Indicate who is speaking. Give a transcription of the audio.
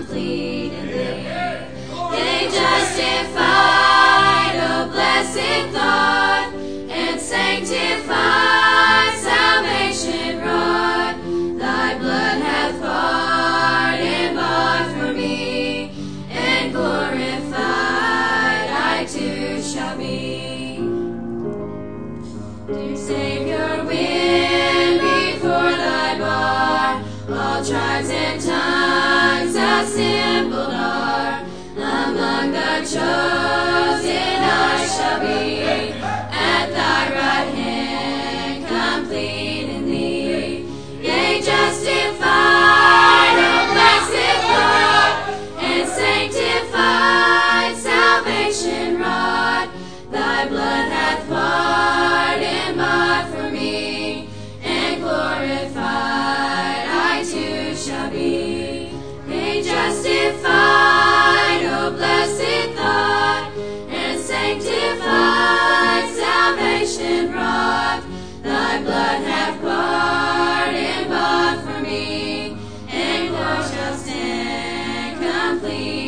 Speaker 1: complete in thee. Yea, justified, O blessed thought, and sanctified, salvation wrought. Thy blood hath bought and bought for me, and glorified I too shall be. Dear Savior, win before thy bar all tribes and tongues assembled are. Among the chosen I shall be, at thy right hand, complete in thee. Yea, justified, O blessed Lord, and sanctified, salvation wrought. Thy blood hath bought and bought for me, and glorified I too shall be. Yea, justified, O blessed thought, and sanctified, salvation wrought. Thy blood hath bought and bought for me, and glory shall stand complete.